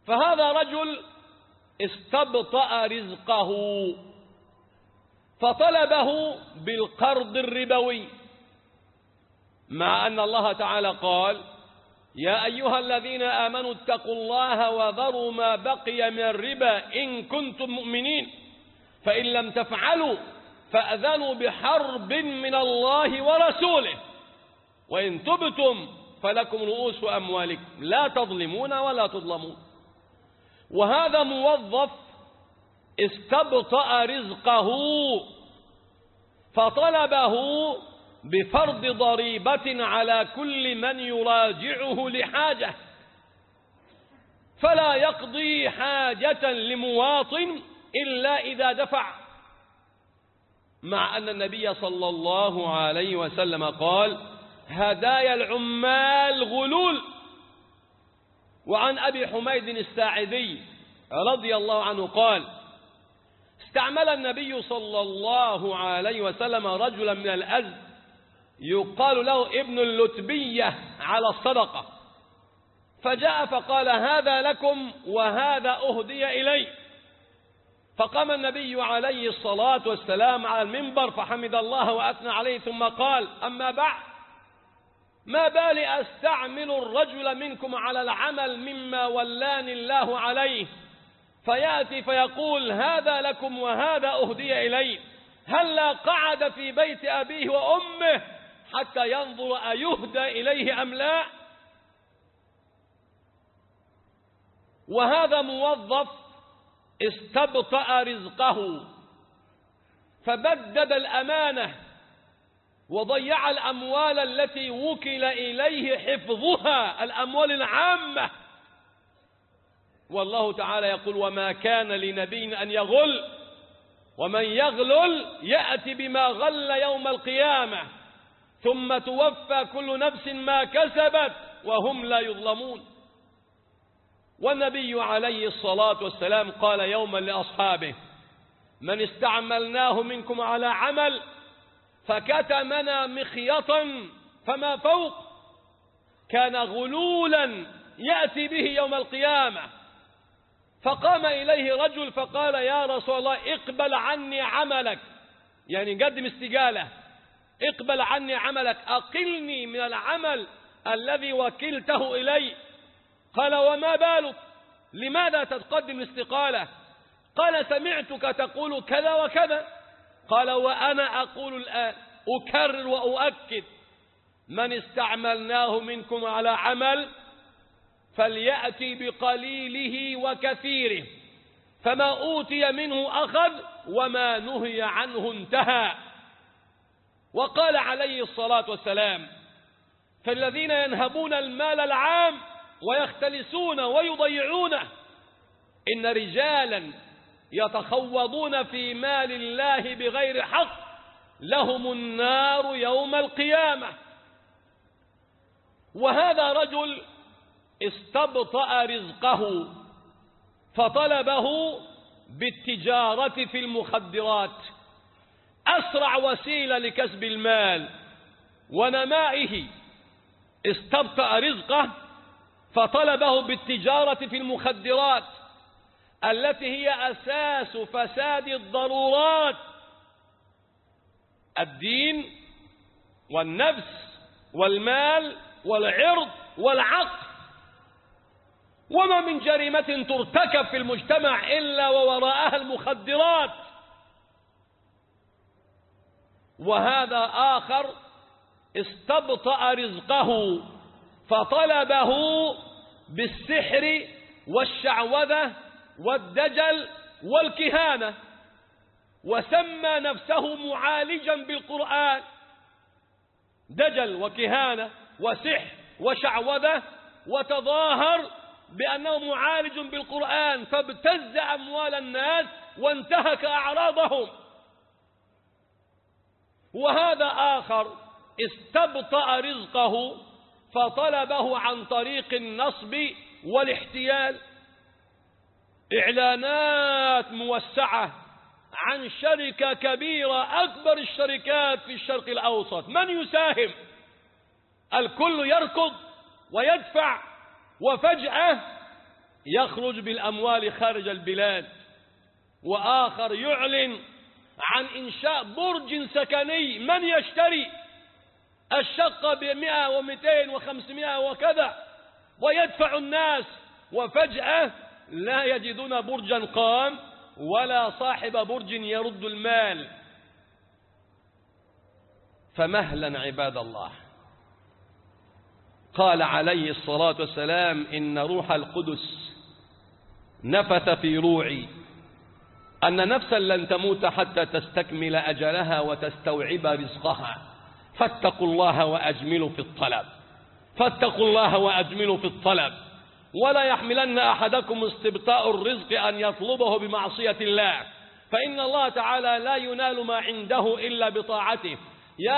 فهذا رجل استبطأ رزقه فطلبه بالقرض الربوي، مع أن الله تعالى قال: يا أيها الذين آمنوا اتقوا الله وذروا ما بقي من الربا إن كنتم مؤمنين، فإن لم تفعلوا فأذنوا بحرب من الله ورسوله، وإن تبتم فلكم رؤوس أموالكم لا تظلمون ولا تظلمون. وهذا موظف استبطأ رزقه فطلبه بفرض ضريبة على كل من يراجعه لحاجة، فلا يقضي حاجة لمواطن إلا إذا دفع، مع أن النبي صلى الله عليه وسلم قال: هدايا العمال غلول. وعن أبي حميد الساعدي رضي الله عنه قال: استعمل النبي صلى الله عليه وسلم رجلا من الأزد يقال له ابن اللتبية على الصدقة، فجاء فقال: هذا لكم وهذا أهدي إلي. فقام النبي عليه الصلاة والسلام على المنبر فحمد الله وأثنى عليه، ثم قال: أما بعد، ما بالي أستعمل الرجل منكم على العمل مما ولاني الله عليه، فيأتي فيقول: هذا لكم وهذا أهدي إلي، هلا قعد في بيت أبيه وأمه حتى ينظر أيهدى إليه أم لا؟ وهذا موظف استبطأ رزقه فبدد الأمانة وضيع الأموال التي وكل إليه حفظها، الأموال العامة. والله تعالى يقول: وما كان لنبي أن يغل، ومن يغلل يأتي بما غل يوم القيامة ثم توفى كل نفس ما كسبت وهم لا يظلمون. والنبي عليه الصلاة والسلام قال يوما لأصحابه: من استعملناه منكم على عمل فكتمنا مخيطا فما فوق كان غلولا يأتي به يوم القيامة. فقام إليه رجل فقال: يا رسول الله، اقبل عني عملك، يعني قدم استقالة، اقبل عني عملك، أقلني من العمل الذي وكلته إلي. قال: وما بالك؟ لماذا تقدم الاستقالة؟ قال: سمعتك تقول كذا وكذا. قال: وأنا أقول الآن أكرر وأؤكد: من استعملناه منكم على عمل فليأتي بقليله وكثيره، فما أوتي منه أخذ وما نهي عنه انتهى. وقال عليه الصلاة والسلام: فالذين ينهبون المال العام ويختلسون ويضيعونه، إن رجالا يتخوضون في مال الله بغير حق لهم النار يوم القيامة. وهذا رجل استبطأ رزقه فطلبه بالتجارة في المخدرات، أسرع وسيلة لكسب المال ونمائه. استبطأ رزقه فطلبه بالتجارة في المخدرات التي هي أساس فساد الضرورات: الدين والنفس والمال والعرض والعقل. وما من جريمة ترتكب في المجتمع إلا ووراءها المخدرات. وهذا آخر استبطأ رزقه فطلبه بالسحر والشعوذة والدجل والكهانة، وسمى نفسه معالجا بالقرآن. دجل وكهانة وسحر وشعوذة، وتظاهر بأنه معالج بالقرآن، فابتز أموال الناس وانتهك أعراضهم. وهذا آخر استبطأ رزقه فطلبه عن طريق النصب والاحتيال، إعلانات موسعة عن شركة كبيرة، أكبر الشركات في الشرق الأوسط، من يساهم؟ الكل يركض ويدفع، وفجأة يخرج بالأموال خارج البلاد، وآخر يعلن عن إنشاء برج سكني، من يشتري الشقة ب100 و200 و500 وكذا، ويدفع الناس، وفجأة لا يجدون برجا قام ولا صاحب برج يرد المال. فمهلا عباد الله. قال عليه الصلاة والسلام: إن روح القدس نفث في روعي أن نفسا لن تموت حتى تستكمل أجلها وتستوعب رزقها، فاتقوا الله وأجملوا في الطلب، فاتقوا الله وأجملوا في الطلب، ولا يحملن أحدكم استبطاء الرزق أن يطلبه بمعصية الله، فإن الله تعالى لا ينال ما عنده إلا بطاعته،